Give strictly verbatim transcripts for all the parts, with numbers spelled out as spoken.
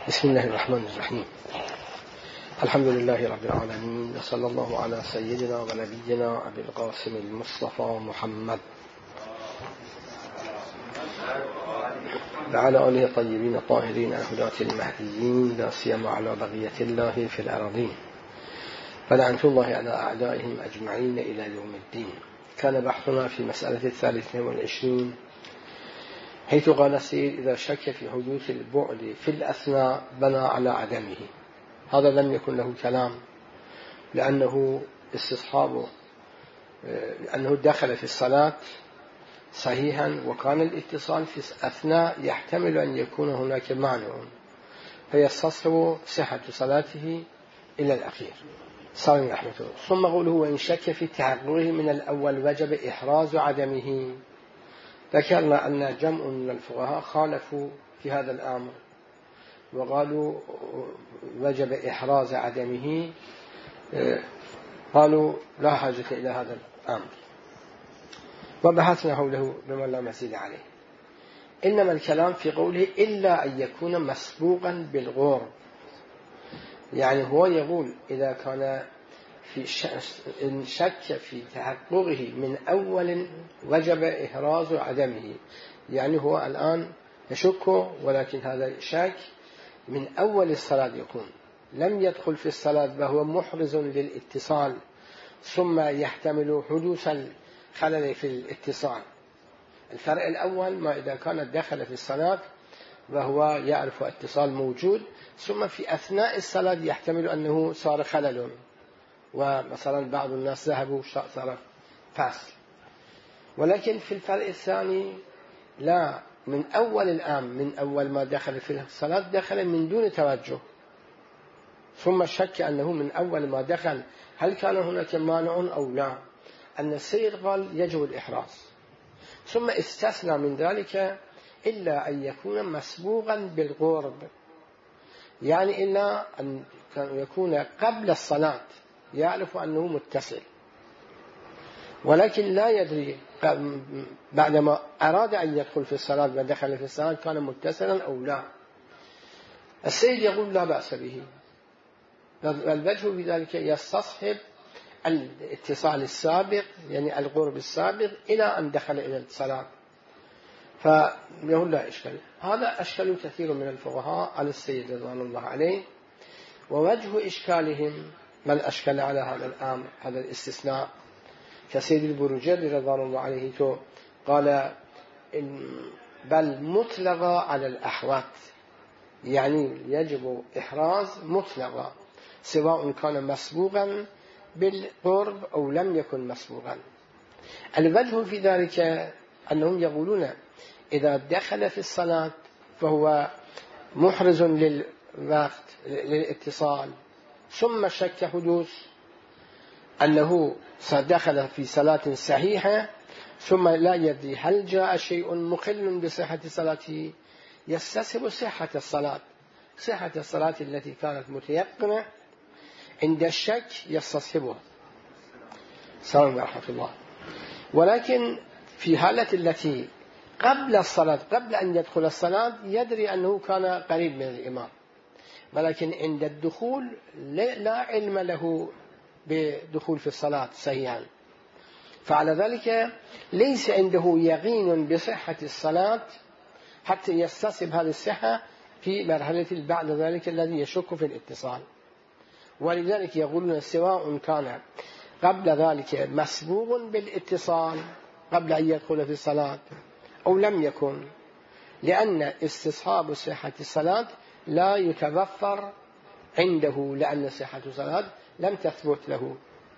بسم الله الرحمن الرحيم. الحمد لله رب العالمين، وصلى الله على سيدنا ونبينا أبي القاسم المصطفى محمد وعلى آله الطيبين الطاهرين الهداة المهديين، لا سيما على بقية الله في الأرضين، ولعنة الله على أعدائهم أجمعين إلى يوم الدين. كان بحثنا في مسألة الثالثة والعشرين، حيث قال السيد: إذا شك في حدوث البعد في الأثناء بنى على عدمه. هذا لم يكن له كلام، لأنه استصحابه لأنه دخل في الصلاة صحيحا، وكان الاتصال في أثناء يحتمل أن يكون هناك مانع، فيستصحب صحة صلاته إلى الأخير صلى رحمة الله. ثم قوله: وإن شك في تحققه من الأول وجب إحراز عدمه. ذكرنا أن جمع من الفقهاء خالفوا في هذا الأمر وقالوا وجب إحراز عدمه، قالوا لا حاجة إلى هذا الأمر، وبحثنا حوله بما لا مزيد عليه. إنما الكلام في قوله إلا أن يكون مسبوقا بالغرب، يعني هو يقول إذا كان في إن شك في تحققه من أول وجب إحراز عدمه، يعني هو الآن يشك، ولكن هذا الشك من أول الصلاة يكون، لم يدخل في الصلاة وهو محرز للاتصال ثم يحتمل حدوث الخلل في الاتصال. الفرق الأول ما إذا كان دخل في الصلاة وهو يعرف اتصال موجود، ثم في أثناء الصلاة يحتمل أنه صار خلل، ومثلا بعض الناس ذهبوا صار فاصل. ولكن في الفرق الثاني لا، من أول الآن من أول ما دخل في الصلاة دخل من دون توجه، ثم شك أنه من أول ما دخل هل كان هناك مانع أو لا. أن السيد قال يجب الإحراز، ثم استثنى من ذلك إلا أن يكون مسبوقا بالقرب، يعني إلا أن يكون قبل الصلاة يعرف أنه متصل، ولكن لا يدري بعدما أراد أن يدخل في الصلاة ودخل في الصلاة كان متصلا أو لا. السيد يقول لا بأس به، والوجه في ذلك يستصحب الاتصال السابق، يعني القرب السابق إلى أن دخل إلى الصلاة، فيقول لا إشكال. هذا أشكل كثير من الفقهاء على السيد رضوان الله عليه، ووجه إشكالهم من أشكل على هذا الأمر هذا الاستثناء كسيد البروجردي رضوان الله عليه، تو قال بل مطلقا على الأحوات، يعني يجب إحراز مطلقا سواء كان مسبوقا بالقرب أو لم يكن مسبوقا. الوجه في ذلك أنهم يقولون إذا دخل في الصلاة فهو محرز للوقت للاتصال، ثم شك حدوث أنه دخل في صلاة صحيحة ثم لا يدري هل جاء شيء مخل بصحة صلاته، يستصحب صحة الصلاة صحة الصلاة التي كانت متيقنة عند الشك يستصحبها سلام ورحمة الله. ولكن في حالة التي قبل الصلاة قبل أن يدخل الصلاة يدري أنه كان قريب من الإمام، ولكن عند الدخول لا علم له بدخول في الصلاة صحيحا، فعلى ذلك ليس عنده يقين بصحة الصلاة حتى يستصحب هذه الصحة في مرحلة بعد ذلك الذي يشك في الاتصال. ولذلك يقولون سواء كان قبل ذلك مسبوق بالاتصال قبل أن يدخل في الصلاة أو لم يكن، لأن استصحاب صحة الصلاة لا يتوفر عنده، لأن صحة الصلاة لم تثبت له.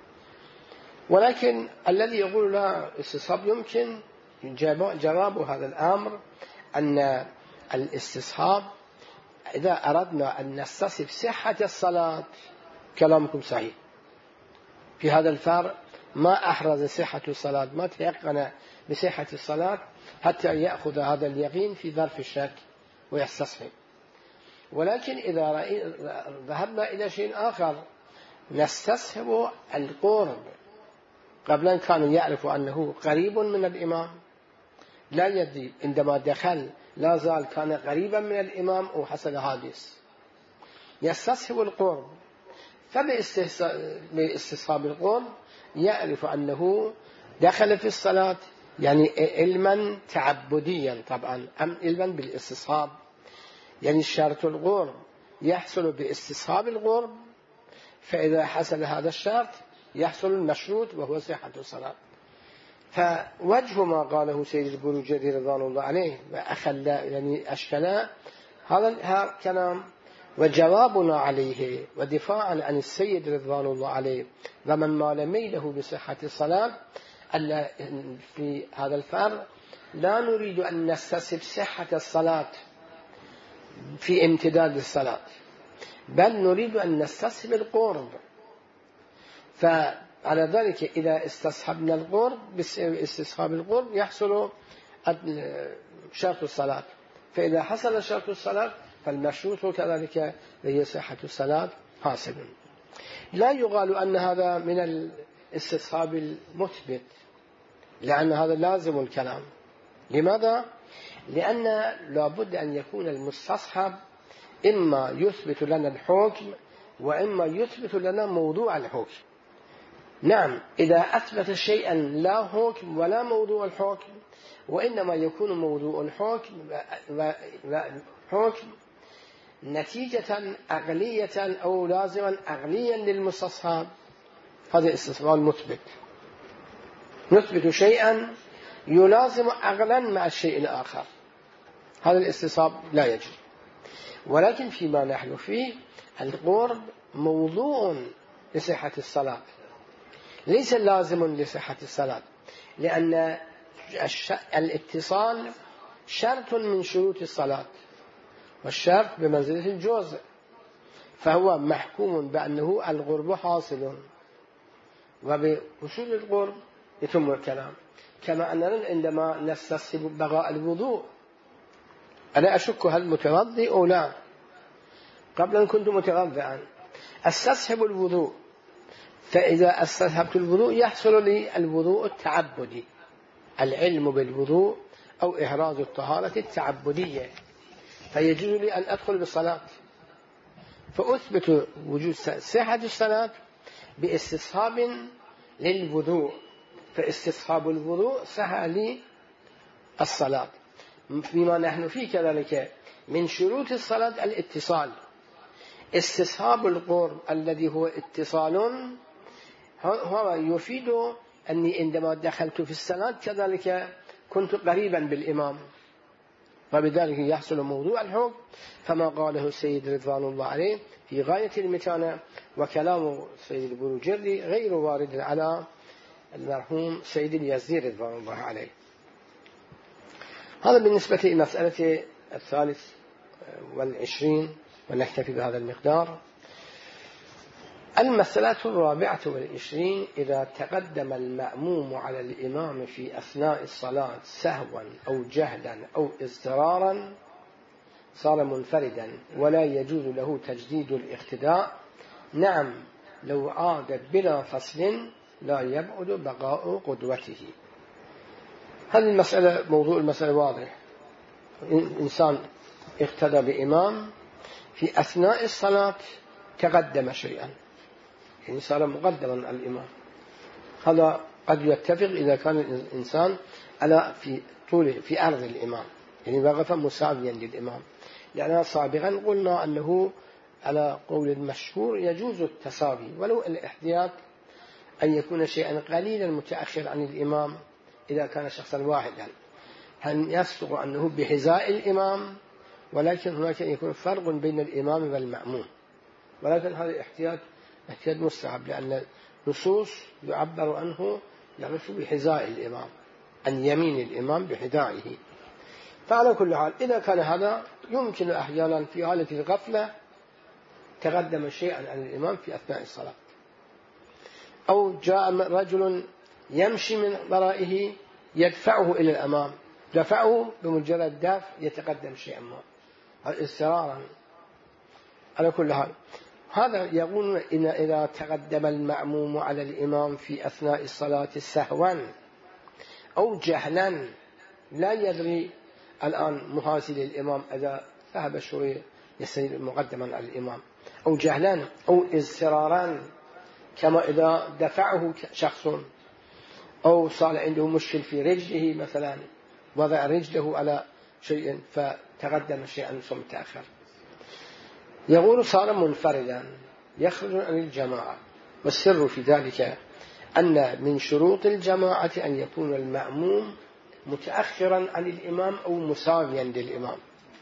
ولكن الذي يقول لا استصحاب يمكن، جواب هذا الأمر أن الاستصحاب إذا أردنا أن نستصحب صحة الصلاة كلامكم صحيح في هذا الفرق، ما أحرز صحة الصلاة ما تيقن بصحة الصلاة حتى يأخذ هذا اليقين في ظرف الشك ويستصحب. ولكن إذا ذهبنا إلى شيء آخر نستصحب القرب، قبل أن كانوا يعرفوا أنه قريب من الإمام، لا يدري عندما دخل لا زال كان قريبا من الإمام أو حصل حادث، يستصحب القرب، فباستصحاب القرب يعرف أنه دخل في الصلاة، يعني علما تعبديا طبعا، أم علما بالاستصحاب، يعني الشرط القرب يحصل باستصحاب القرب، فإذا حصل هذا الشرط يحصل المشروط وهو صحة الصلاة. فوجه ما قاله سيد البروجردي رضوان الله عليه وأخل يعني أشكل هذا الكلام، وجوابنا عليه ودفاعا عن السيد رضوان الله عليه ومن مال ميله بصحة الصلاة أن في هذا الفرق لا نريد أن نستصحب صحة الصلاة في امتداد الصلاة، بل نريد أن نستصحب القرب. فعلى ذلك إذا استصحبنا القرب باستصحاب القرب يحصل شرط الصلاة، فإذا حصل شرط الصلاة فالمشروط كذلك هي صحة الصلاة حاصل. لا يقال أن هذا من الاستصحاب المثبت، لأن هذا لازم الكلام. لماذا؟ لأن لابد أن يكون المستصحب إما يثبت لنا الحكم وإما يثبت لنا موضوع الحكم. نعم، إذا أثبت شيئا لا حكم ولا موضوع الحكم، وإنما يكون موضوع الحكم حكم نتيجة عقلية أو لازما عقليا للمستصحب، هذا استصحاب مثبت، نثبت شيئا يلازم عقلا مع الشيء الآخر، هذا الاستصحاب لا يجوز. ولكن فيما نحن فيه القرب موضوع لصحة الصلاة، ليس لازم لصحة الصلاة، لأن الاتصال شرط من شروط الصلاة، والشرط بمنزلة الجزء، فهو محكوم بأنه القرب حاصل، وبحصول القرب يتم الكلام. كما أننا عندما نستصحب بقاء الوضوء، أنا أشك هل متوضئ أو لا، قبل أن كنت متوضئا استصحب الوضوء، فإذا استصحبت الوضوء يحصل لي الوضوء التعبدي، العلم بالوضوء أو إحراز الطهارة التعبدية، فيجوز لي أن أدخل بالصلاة، فأثبت وجود صحة الصلاة باستصحاب للوضوء، فاستصحاب الوضوء سهل لي الصلاة. فيما نحن فيه كذلك من شروط الصلاة الاتصال، استصحاب القرب الذي هو اتصال هو يفيد أني عندما دخلت في الصلاة كذلك كنت قريبا بالإمام، وبذلك يحصل موضوع الحكم، فما قاله السيد رضوان الله عليه في غاية المتانة، وكلام السيد البروجردي غير وارد على المرحوم سيد اليزدي رضوان الله عليه. هذا بالنسبة لمسألة الثالث والعشرين، ونكتفي بهذا المقدار. المسألة الرابعة والعشرين: إذا تقدم المأموم على الإمام في أثناء الصلاة سهوا أو جهلا أو اضطرارا صار منفردا ولا يجوز له تجديد الاقتداء. نعم، لو عاد بلا فصل لا يبعد بقاء قدوته. هذه المسألة، موضوع المسألة واضح. إنسان اقتدى بإمام في أثناء الصلاة تقدم شيئا، يعني صار مقدما على الإمام، هذا قد يتفق إذا كان الإنسان على في طول في أرض الإمام، يعني وقف مساويا للإمام. لأننا سابقا قلنا أنه على قول المشهور يجوز التساوي، ولو الاحتياط أن يكون شيئا قليلا متأخر عن الإمام إذا كان شخصا واحدا، هل يصدق أنه بحذاء الإمام، ولكن هناك يكون فرق بين الإمام والمأموم، ولكن هذا احتياط احتياط مستحب، لأن النصوص يعبر عنه يقف بحذاء الإمام، عن يمين الإمام بحذائه. فعلى كل حال إذا كان هذا يمكن أحيانا في حالة الغفلة تقدم شيئا عن الإمام في أثناء الصلاة، أو جاء رجل يمشي من ورائه يدفعه إلى الأمام، دفعه بمجرد دفع يتقدم شيئا ما اضطرارا. على كل حال هذا يقول إن إذا تقدم المأموم على الإمام في أثناء الصلاة سهوا أو جهلا، لا يدري الآن محاسب الإمام إذا ذهب شوي يصير مقدما على الإمام، أو جهلا أو اضطرارا، كما إذا دفعه شخص أو صار عنده مشكل في رجله مثلا، وضع رجله على شيء فتقدم شيئا ثم تأخر، يقول صار منفردا يخرج عن الجماعة. والسر في ذلك أن من شروط الجماعة أن يكون المأموم متأخرا عن الإمام أو مساويا للإمام،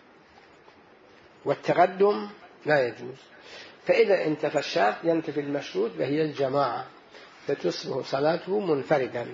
والتقدم لا يجوز. فإذا انتفى الشرط ينتفي المشروط وهي الجماعة، فتصبح صلاته منفردا.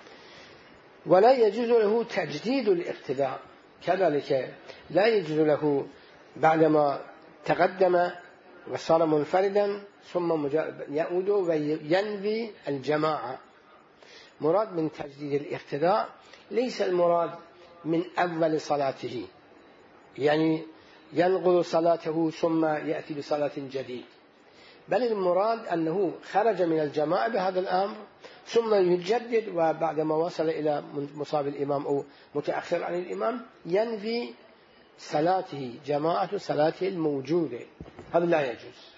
ولا يجوز له تجديد الاقتداء، كذلك لا يجوز له بعدما تقدم وصار منفردا ثم يعود وينوي الجماعة. مراد من تجديد الاقتداء ليس المراد من أول صلاته، يعني ينقض صلاته ثم يأتي بصلاة جديد، بل المراد أنه خرج من الجماعة بهذا الأمر ثم يجدد، وبعدما وصل إلى مصاب الإمام أو متأخر عن الإمام ينفي صلاته، جماعة صلاته الموجودة. هذا لا يجوز،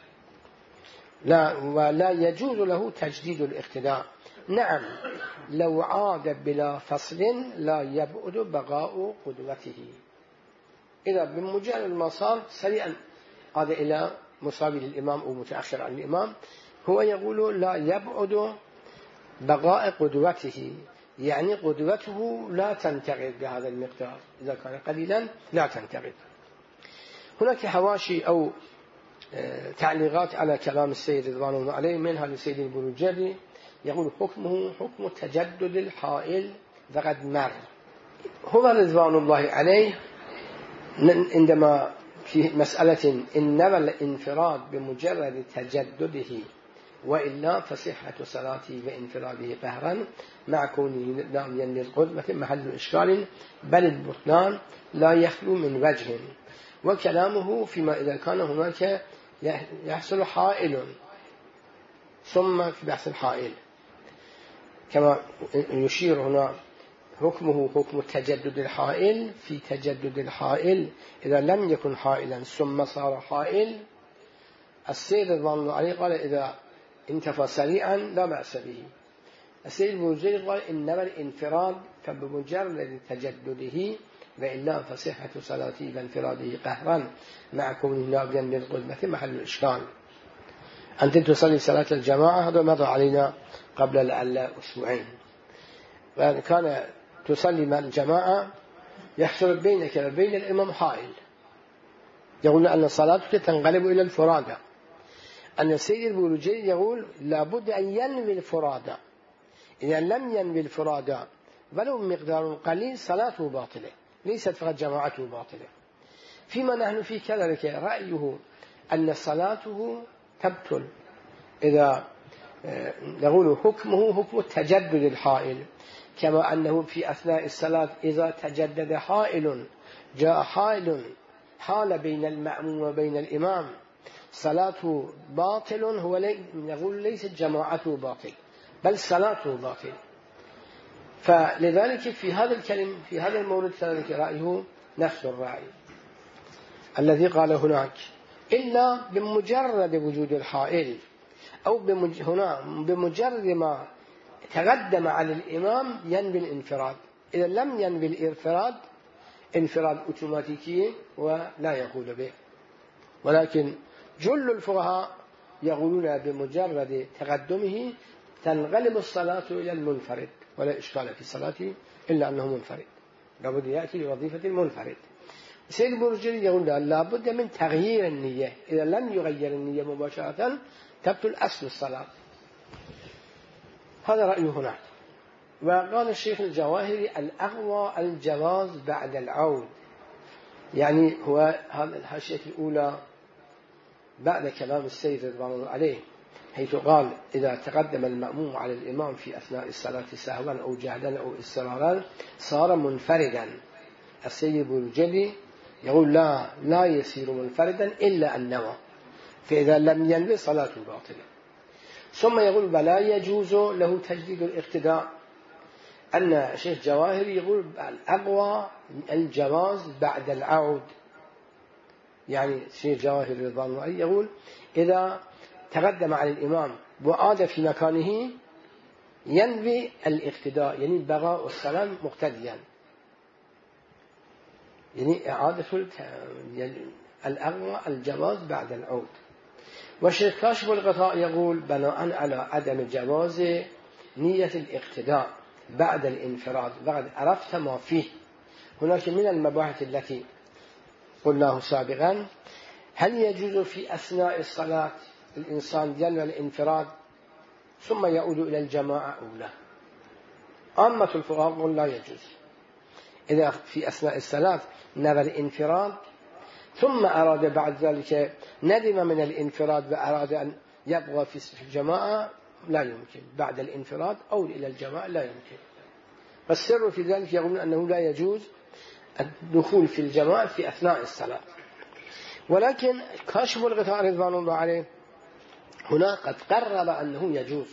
لا ولا يجوز له تجديد الاقتداء. نعم لو عاد بلا فصل لا يبعد بقاء قدوته، إذا بمجرد ما صار سريعا عاد إلى مصاب الإمام أو متأخر عن الإمام، هو يقول لا يبعد بقاء قدوته، يعني قدوته لا تنتقد بهذا المقدار، إذا كان قليلا لا تنتقد. هناك حواشي أو تعليقات على كلام السيد رضوان الله عليه، منها للسيد البروجردي يقول حكمه حكم تجدد الحائل فقد مر. هو رضوان الله عليه عندما في مسألة إنما الانفراد بمجرد تجدده وإلا فصحة صلاته وانفراده قهرا مع كونه لم ينوي القدوة محل إشكال، بل البطلان لا يخلو من وجه. وكلامه فيما إذا كان هناك يحصل حائل ثم في بحث الحائل، كما يشير هنا حكمه حكم تجدد الحائل. في تجدد الحائل إذا لم يكن حائلا ثم صار حائل، السيد رضوان الله عليه قال إذا انتفى سريعا لا بأس به. السيد البوزيري قال إنما الانفراد فبمجرد تجدده وإلا فصحة صلاته وانفراده قهرا مع كونه نابيا للقدمة محل الإشكال. أنت تصلي صلاة الجماعة، هذا مضى علينا قبل لعل أسبوعين، وكان تصلي مع الجماعة يحصل بينك وبين الإمام حائل، يقول أن صلاتك تنقلب إلى الفرادة. أن السيد البروجردي يقول لابد أن ينوي الفرادة، إذا لم ينوي الفرادة ولو مقدار قليل صلاته باطلة، ليست فقط جماعته باطلة. فيما نحن في كذلك رأيه أن صلاته تبطل، إذا نقول حكمه حكم تجدد الحائل، كما أنه في أثناء الصلاة إذا تجدد حائل، جاء حائل حال بين المأموم وبين الإمام، صلاته باطل، هو يقول ليست جماعته باطل بل صلاته باطل. فلذلك في هذا الكلم في هذا المورد كذلك رأيه نفس الرأي الذي قال هناك، إلا بمجرد وجود الحائل أو بمج... هنا بمجرد ما تقدم على الإمام ينوي الانفراد. إذا لم ينوي الانفراد انفراد أوتوماتيكي ولا يقول به. ولكن جل الفقهاء يقولون بمجرد تقدمه تنقلب الصلاة إلى المنفرد، ولا إشكال في صلاته إلا أنه منفرد، لابد يأتي بوظيفة المنفرد. السيد البروجردي يقول لا بد من تغيير النية، إذا لم يغير النية مباشرة تبطل أصل الصلاة. هذا رأيه هنا. وقال الشيخ الجواهري الأقوى الجواز بعد العود، يعني هو هذا الحاشية الأولى بعد كلام السيد رضوان الله عليه، حيث قال إذا تقدم المأموم على الإمام في أثناء الصلاة سهوا أو جهدا أو إصرارا صار منفردا. السيد البروجردي يقول لا لا يصير منفردا إلا النوى، فإذا لم ينوي صلاته باطلة. ثم يقول ولا يجوز له تجديد الاقتداء. أن الشيخ جواهري يقول الأقوى الجواز بعد العود، يعني شيء جواهر رضوان الله يقول إذا تقدم على الإمام وعاد في مكانه ينوي الاقتداء، يعني بقاء السلام مقتديا، يعني إعادة الأغوى الجواز بعد العود. والشيخ كاشف الغطاء يقول بناء على عدم جواز نية الاقتداء بعد الانفراد وقد عرفت ما فيه. هناك من المباحث التي قلناه سابقا، هل يجوز في أثناء الصلاة الإنسان ينوي الانفراد ثم يعود إلى الجماعة أو لا؟ عامة الفقهاء يقول لا يجوز. إذا في أثناء الصلاة نوى الانفراد ثم أراد بعد ذلك ندم من الانفراد وأراد أن يبقى في الجماعة لا يمكن، بعد الانفراد أو إلى الجماعة لا يمكن. والسر في ذلك يقولون أنه لا يجوز الدخول في الجماعة في أثناء الصلاة. ولكن كاشف الغطاء رضوان الله عليه هنا قد قرر أنه يجوز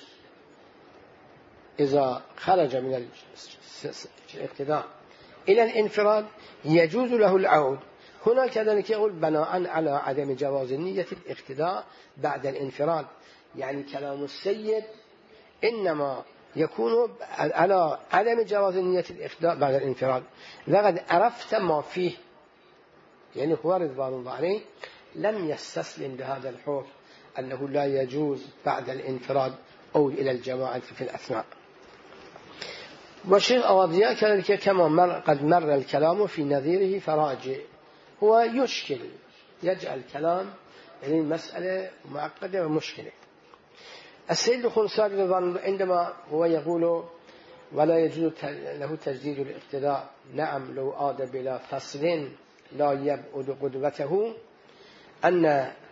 إذا خرج من الاقتداء إلى الانفراد يجوز له العود. هنا كذلك يقول بناء على عدم جواز نية الاقتداء بعد الانفراد، يعني كلام السيد إنما يكون على عدم جواز نية الاقتداء بعد الانفراد لقد عرفت ما فيه، يعني هو رضوان الله عليه لم يستسلم لهذا الحكم أنه لا يجوز بعد الانفراد أو إلى الجماعة في الأثناء. والشيخ أواضياء كذلك كما مر قد مر الكلام في نظيره فراجع، هو يشكل يجعل الكلام يعني مسألة معقدة ومشكلة. السيد الخنساري رضوان الله عندما هو يقول ولا يجوز له تجديد الاقتداء، نعم لو عاد بلا فصل لا يبعد قدوته، أن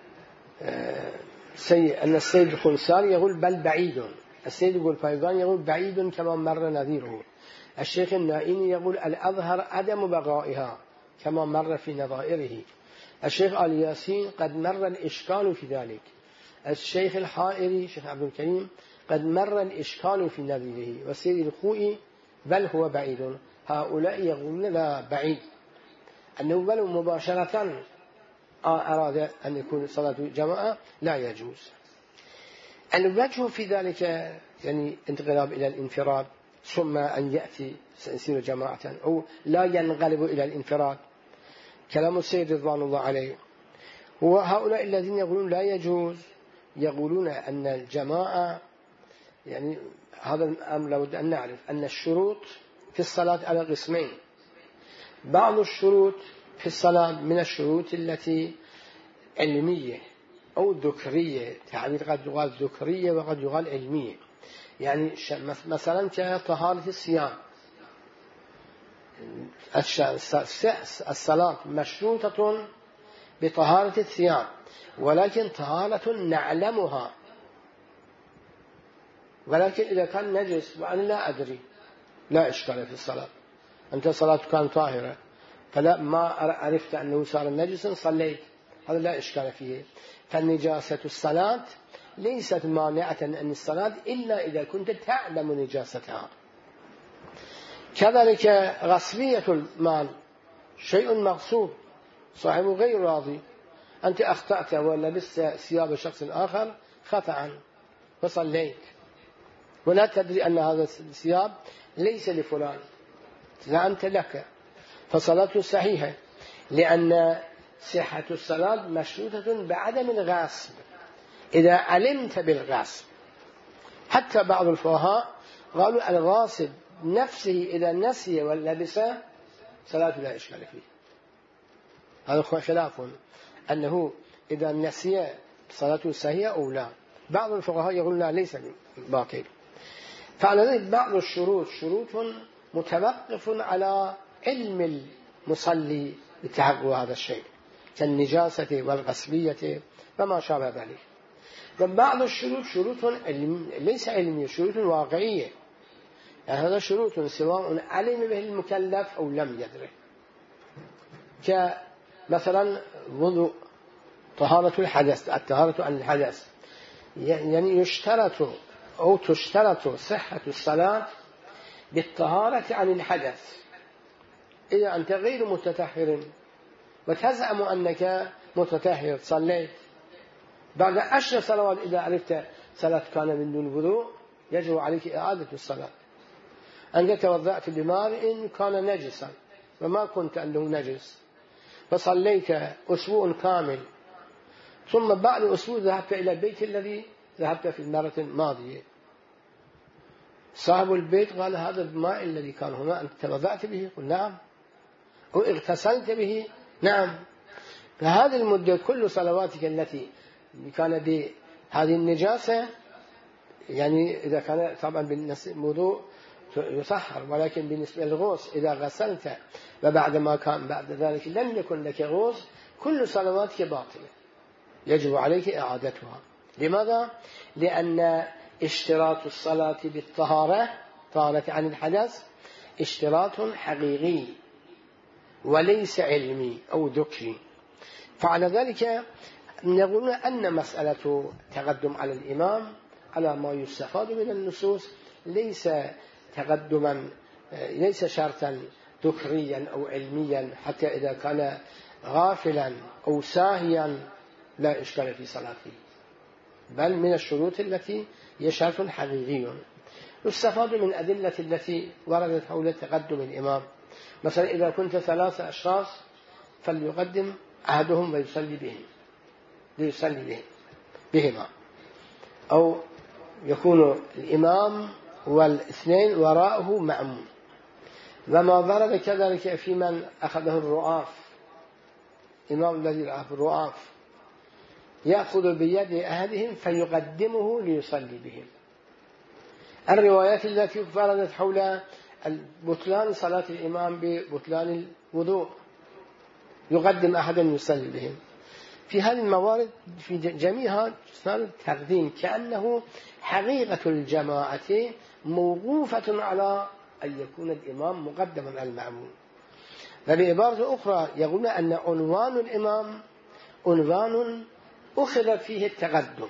أن السيد الخنساري يقول بل بعيد، السيد القلفايزان يقول بعيد كما مر نظيره، الشيخ النائمي يقول الأظهر عدم بقائها كما مر في نظائره، الشيخ آل ياسين قد مر الإشكال في ذلك، الشيخ الحائري شيخ عبد الكريم قد مر الإشكال في نظيره، والسيد الخوئي بل هو بعيد. هؤلاء يقولون لا بعيد، أنه بل مباشرة أراد أن يكون صلاة جماعة لا يجوز. الوجه في ذلك يعني انقلاب إلى الانفراد ثم أن يأتي سيصير جماعة أو لا ينقلب إلى الانفراد، كلام السيد رضوان الله عليه. هو هؤلاء الذين يقولون لا يجوز يقولون أن الجماعة، يعني هذا الأمر لابد أن نعرف أن الشروط في الصلاة على قسمين، بعض الشروط في الصلاة من الشروط التي علمية أو ذكرية، تعبير قد يقال ذكرية وقد يقال علمية، يعني مثلا كطهارة الصيام، الصلاة مشروطة بطهارة الثياب، ولكن طهارة نعلمها، ولكن إذا كان نجس وأنا لا أدري لا إشكال في الصلاة، أنت صلاة كان طاهرة فلا ما عرفت أنه صار نجسا صليت، هذا لا إشكال فيه. فالنجاسة الصلاة ليست مانعة عن الصلاة إلا إذا كنت تعلم نجاستها. كذلك غصبية المال شيء مغصوب صاحبه غير راضي، أنت أخطأت ولبست ثياب شخص آخر خطأ وصليت ولا تدري أن هذا الثياب ليس لفلان، زعمت لك، فصلاته صحيحة، لأن صحة الصلاة مشروطة بعدم الغصب إذا علمت بالغصب. حتى بعض الفقهاء قالوا الغاصب نفسه إذا نسي ولبس صلاته لا إشكال فيه، هذا خلاف أنه إذا نسي صلاته صحيحة أو لا. بعض الفقهاء يقولون لا ليس باطل. فعلى ذلك بعض الشروط شروط متوقف على علم المصلي بتحقق هذا الشيء كالنجاسة والغصبية وما شابه ذلك. وبعض الشروط شروط علم ليس علمية، شروط واقعية، يعني هذا شروط سواء علم به المكلف أو لم يدره، كمثلا وضوء، طهارة الحدث، الطهارة عن الحدث، يعني يشترط أو تشترط صحة الصلاة بالطهارة عن الحدث. إذا أنت غير متطهر وتزعم أنك متطهر صليت بعد عشر صلوات إذا عرفت صلاة كان من دون وضوء يجب عليك إعادة الصلاة. أنت توضأت بماء كان نجسا وما كنت أنه نجس فصليت أسبوع كامل ثم بعد أسبوع ذهبت إلى البيت الذي ذهبت في المرة الماضية. صاحب البيت قال هذا الماء الذي كان هنا أنت توضأت به؟ قل نعم. أو اغتسلت به؟ نعم. فهذه المدة كل صلواتك التي كان بهذه النجاسة يعني إذا كان طبعا بالوضوء يطهر، ولكن بالنسبة للغوص إذا غسلت وبعد ما كان بعد ذلك لم يكن لك غوص كل صلواتك باطلة يجب عليك إعادتها. لماذا؟ لأن اشتراط الصلاة بالطهارة طهارة عن الحدث اشتراط حقيقي وليس علمي أو ذكري. فعلى ذلك نقول أن مسألة تقدم على الإمام على ما يستفاد من النصوص ليس تقدما ليس شرطا ذكريا أو علميا حتى إذا كان غافلا أو ساهيا لا إشكال في صلاته، بل من الشروط التي هي شرط حقيقي. يستفاد من أدلة التي وردت حول تقدم الإمام. مثلا إذا كنت ثلاثة أشخاص فليقدم أحدهم ويصلي بهم ليصلي بهم بهما، أو يكون الإمام والاثنين وراءه مأموم. وما ورد كذلك في من أخذه الرؤاف، إمام الذي رأى الرؤاف يأخذ بيد أحدهم فيقدمه ليصلي بهم. الروايات التي وردت حول بطلان صلاة الإمام ببطلان الوضوء يقدم أحدا يصلي بهم. في هذه الموارد في جميعها صار تقديم كأنه حقيقة الجماعة موقوفة على أن يكون الإمام مقدما على المأموم. وبعبارة أخرى يقولون أن عنوان الإمام عنوان أخذ فيه التقدم،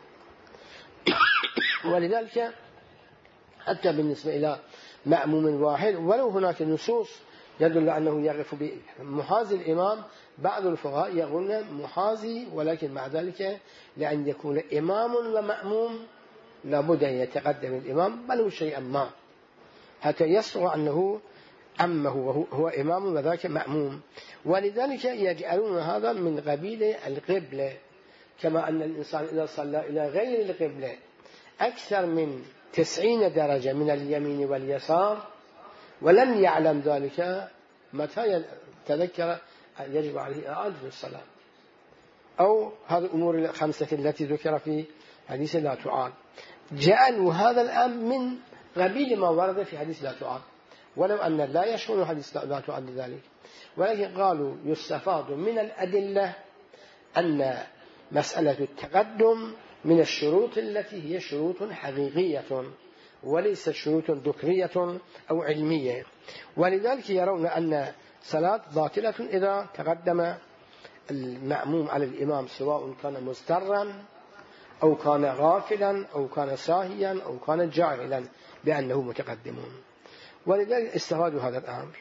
ولذلك حتى بالنسبة إلى مأموم واحد ولو هناك نصوص يدل أنه يقف بمحاذي الإمام، بعض الفقهاء يقولون محاذي، ولكن مع ذلك لأن يكون إمام ومأموم لابد أن يتقدم الإمام بل شيئا ما حتى يصغى أنه أمه وهو هو إمام وذاك مأموم. ولذلك يجعلون هذا من قبيل القبلة، كما أن الإنسان إذا صلى إلى غير القبلة أكثر من تسعين درجة من اليمين واليسار ولم يعلم ذلك متى تذكر يجب عليه إعادة الصلاة، أو هذه الأمور الخمسة التي ذكر في حديث لا تعاد، جعلوا هذا الأمر من قبيل ما ورد في حديث لا تعاد، ولو أن لا يشمل حديث لا تعاد ذلك. ولكن قالوا يستفاد من الأدلة أن مسألة التقدم من الشروط التي هي شروط حقيقية وليست شروط ذكرية أو علمية. ولذلك يرون أن صلاة باطلة إذا تقدم المأموم على الإمام سواء كان مضطرا أو كان غافلا أو كان ساهيا أو كان جاهلا بأنه متقدم. ولذلك استفادوا هذا الأمر.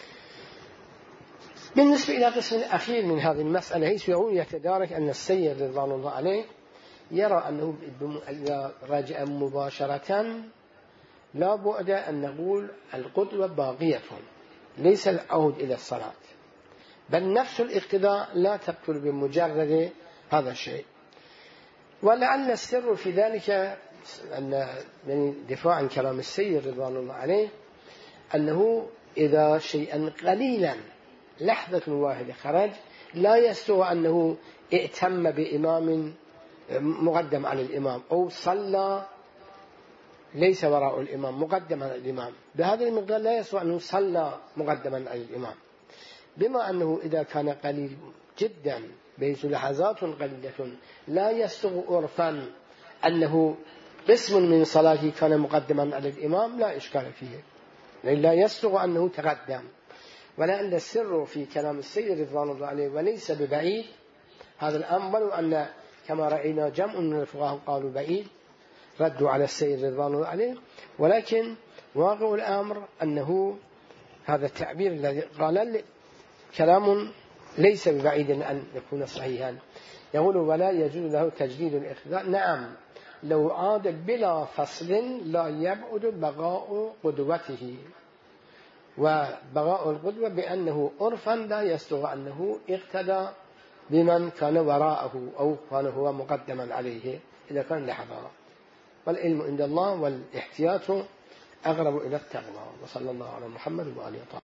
بالنسبة إلى قسم الأخير من هذه المسألة هي يتدارك أن السيد رضوان الله عليه يرى أنه إذا رجع مباشرة لا بد أن نقول القدوة باقية ليس العود إلى الصلاة، بل نفس الاقتداء لا تبطل بمجرد هذا الشيء. ولعل السر في ذلك أن يعني دفاع عن كلام السيد رضوان الله عليه أنه إذا شيئا قليلا لحظة واحدة خرج لا يستوى أنه ائتم بإمام مقدم على الإمام أو صلى ليس وراء الإمام مقدم على الإمام، بهذا المقدار لا يستوى أنه صلى مقدما على الإمام، بما أنه إذا كان قليل جدا بحيث لحظات قليلة لا يستوى عرفا أنه قسم من صلاته كان مقدما على الإمام لا إشكال فيه، لا يستوى أنه تقدم. ولأن السر في كلام السيد رضوان الله عليه وليس ببعيد هذا الأمر، ولو أن كما رأينا جمع من الفقهاء قالوا بعيد ردوا على السيد رضوان الله عليه، ولكن واقع الأمر أنه هذا التعبير الذي قال كلام ليس ببعيد أن يكون صحيحا. يقول ولا يجوز له تجديد الاقتداء. نعم لو عاد بلا فصل لا يبعد بقاء قدوته، وبقاء القدوة بأنه عرفا لا يستغى أنه اقتدى بمن كان وراءه أو كان هو مقدما عليه إذا كان لحظة. والعلم عند الله والاحتياط أقرب إلى التقوى. وصلى الله على محمد وآله وصحبه.